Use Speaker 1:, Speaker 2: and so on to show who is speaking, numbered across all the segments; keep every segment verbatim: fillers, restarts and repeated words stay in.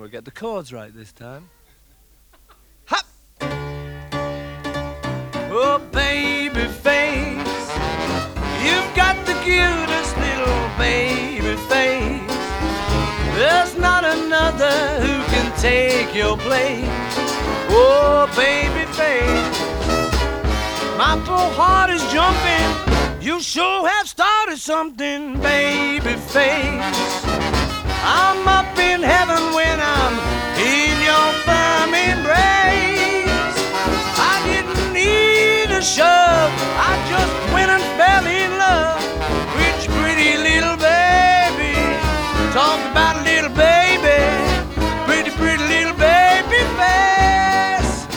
Speaker 1: I get the chords right this time. Hop! Oh, baby face, you've got the cutest little baby face. There's not another who can take your place. Oh, baby face, my poor heart is jumping. You sure have started something, baby face. I'm up in heaven when I'm in your firm embrace. I didn't need a shove, I just went and fell in love with your pretty little baby. Talk about a little baby, pretty, pretty little baby face.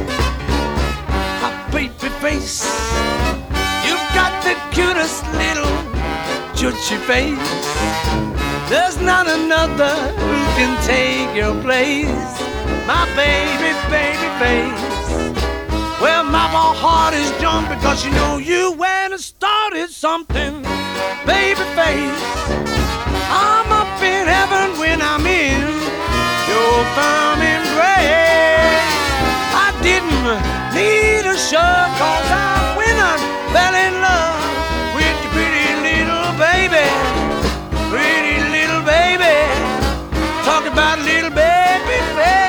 Speaker 1: A baby face, you've got the cutest little chutchy face. There's not another who can take your place, my baby, baby face. Well, my heart is jumping because you know you went and started something, baby face. I'm up in heaven when I'm in your firm embrace. I didn't need a shove cause I went and fell in love with your pretty little baby. Pretty little baby, talk about little baby face.